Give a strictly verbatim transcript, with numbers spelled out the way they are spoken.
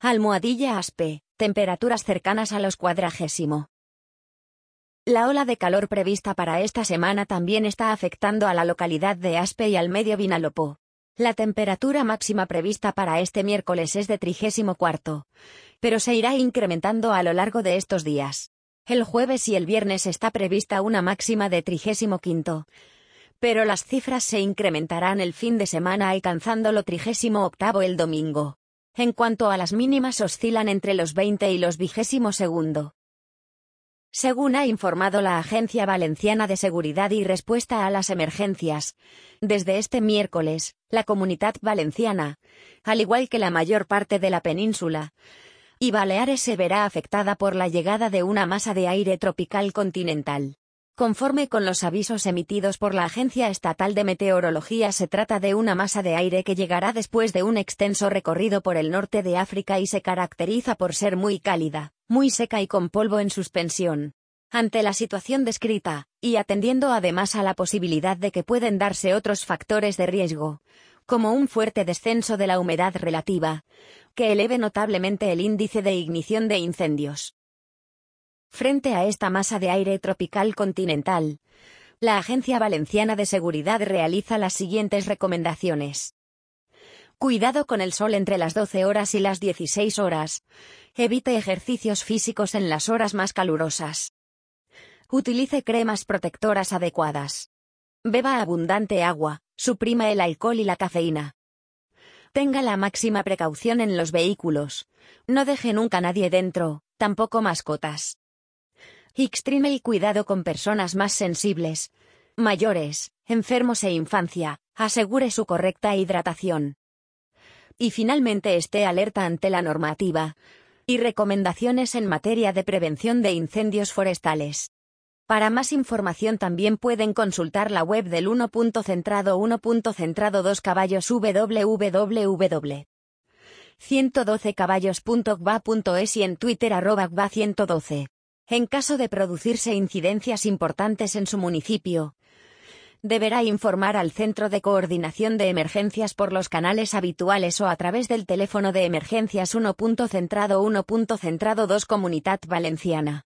Almohadilla Aspe, temperaturas cercanas a los cuadragésimo. La ola de calor prevista para esta semana también está afectando a la localidad de Aspe y al medio Vinalopó. La temperatura máxima prevista para este miércoles es de trigésimo cuarto, pero se irá incrementando a lo largo de estos días. El jueves y el viernes está prevista una máxima de trigésimo quinto, pero las cifras se incrementarán el fin de semana alcanzando lo trigésimo octavo el domingo. En cuanto a las mínimas oscilan entre los veinte y los vigésimo segundo. Según ha informado la Agencia Valenciana de Seguridad y Respuesta a las Emergencias, desde este miércoles, la Comunitat Valenciana, al igual que la mayor parte de la península y Baleares, se verá afectada por la llegada de una masa de aire tropical continental. Conforme con los avisos emitidos por la Agencia Estatal de Meteorología, se trata de una masa de aire que llegará después de un extenso recorrido por el norte de África y se caracteriza por ser muy cálida, muy seca y con polvo en suspensión. Ante la situación descrita, y atendiendo además a la posibilidad de que pueden darse otros factores de riesgo, como un fuerte descenso de la humedad relativa, que eleve notablemente el índice de ignición de incendios. Frente a esta masa de aire tropical continental, la Agencia Valenciana de Seguridad realiza las siguientes recomendaciones. Cuidado con el sol entre las doce horas y las dieciséis horas. Evite ejercicios físicos en las horas más calurosas. Utilice cremas protectoras adecuadas. Beba abundante agua, suprima el alcohol y la cafeína. Tenga la máxima precaución en los vehículos. No deje nunca a nadie dentro, tampoco mascotas. Extreme el cuidado con personas más sensibles, mayores, enfermos e infancia. Asegure su correcta hidratación. Y finalmente esté alerta ante la normativa y recomendaciones en materia de prevención de incendios forestales. Para más información también pueden consultar la web del uno punto centrado uno punto centrado dos caballos www. ciento doce caballos punto g v a punto es y en Twitter arroba g v a ciento doce. En caso de producirse incidencias importantes en su municipio, deberá informar al Centro de Coordinación de Emergencias por los canales habituales o a través del teléfono de emergencias uno punto centrado uno punto centrado dos Comunitat Valenciana.